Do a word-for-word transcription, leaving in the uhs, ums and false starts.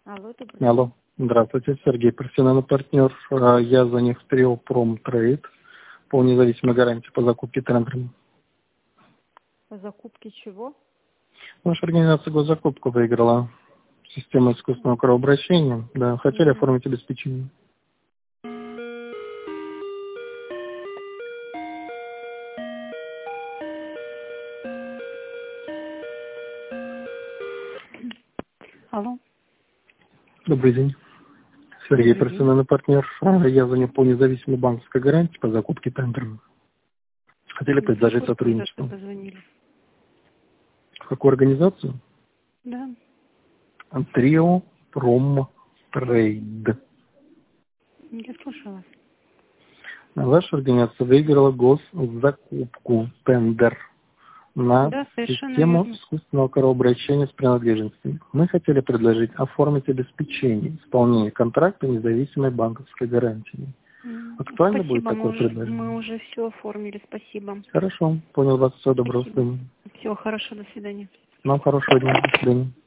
Алло, добрый день. Алло. Здравствуйте, Сергей, профессиональный партнер. А, Я за них Трио Промтрейд по независимой гарантии по закупке трендерами. По закупке чего? Наша организация госзакупку выиграла систему искусственного кровообращения. Да, хотели Мгм. оформить обеспечение. Алло, Добрый день. Сергей, добрый день. профессиональный партнер. А, Я за них по независимой банковской гарантии по закупке трендерами. Хотели Вы в предложить какую организацию сотрудничество. позвонили? В какую организацию? Да, Трио Промтрейд. я слушала. Ваша организация выиграла госзакупку, тендер на Да, совершенно систему верно. искусственного кровообращения с принадлежностями. Мы хотели предложить оформить обеспечение исполнения контракта независимой банковской гарантии. М, Актуально будет Спасибо, мы такое уже, мы предложение? уже все оформили, спасибо. Хорошо, понял вас. Всего доброго. До Спасибо. свидания. Всего хорошего, до свидания. Вам хорошего дня. До свидания.